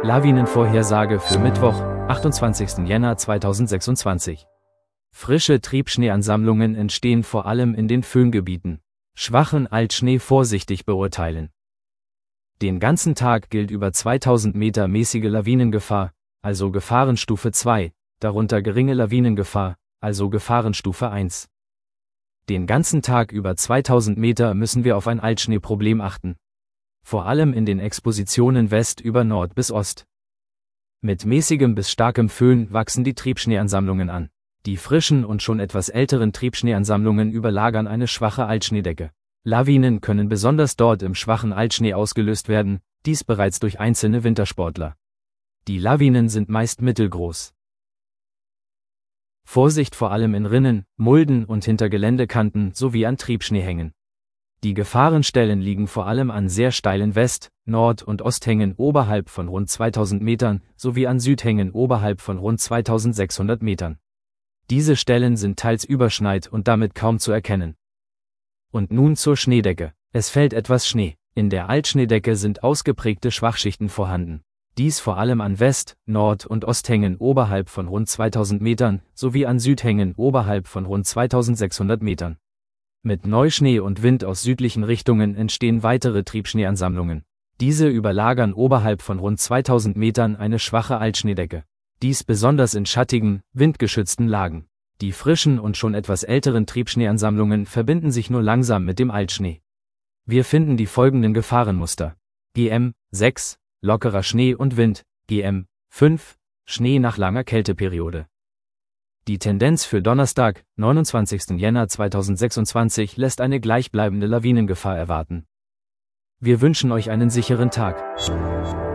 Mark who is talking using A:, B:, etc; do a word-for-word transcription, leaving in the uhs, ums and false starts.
A: Lawinenvorhersage für Mittwoch, achtundzwanzigsten Jänner zweitausendsechsundzwanzig. Frische Triebschneeansammlungen entstehen vor allem in den Föhngebieten. Schwachen Altschnee vorsichtig beurteilen. Den ganzen Tag gilt über zweitausend Meter mäßige Lawinengefahr, also Gefahrenstufe zwei, darunter geringe Lawinengefahr, also Gefahrenstufe eins. Den ganzen Tag über zweitausend Meter müssen wir auf ein Altschneeproblem achten. Vor allem in den Expositionen West über Nord bis Ost. Mit mäßigem bis starkem Föhn wachsen die Triebschneeansammlungen an. Die frischen und schon etwas älteren Triebschneeansammlungen überlagern eine schwache Altschneedecke. Lawinen können besonders dort im schwachen Altschnee ausgelöst werden, dies bereits durch einzelne Wintersportler. Die Lawinen sind meist mittelgroß. Vorsicht vor allem in Rinnen, Mulden und hinter Geländekanten sowie an Triebschneehängen. Die Gefahrenstellen liegen vor allem an sehr steilen West-, Nord- und Osthängen oberhalb von rund zweitausend Metern sowie an Südhängen oberhalb von rund zweitausendsechshundert Metern. Diese Stellen sind teils überschneit und damit kaum zu erkennen. Und nun zur Schneedecke. Es fällt etwas Schnee. In der Altschneedecke sind ausgeprägte Schwachschichten vorhanden. Dies vor allem an West-, Nord- und Osthängen oberhalb von rund zweitausend Metern sowie an Südhängen oberhalb von rund zweitausendsechshundert Metern. Mit Neuschnee und Wind aus südlichen Richtungen entstehen weitere Triebschneeansammlungen. Diese überlagern oberhalb von rund zweitausend Metern eine schwache Altschneedecke. Dies besonders in schattigen, windgeschützten Lagen. Die frischen und schon etwas älteren Triebschneeansammlungen verbinden sich nur langsam mit dem Altschnee. Wir finden die folgenden Gefahrenmuster. G M sechs, lockerer Schnee und Wind, G M fünf, Schnee nach langer Kälteperiode. Die Tendenz für Donnerstag, neunundzwanzigsten Jänner zweitausendsechsundzwanzig lässt eine gleichbleibende Lawinengefahr erwarten. Wir wünschen euch einen sicheren Tag.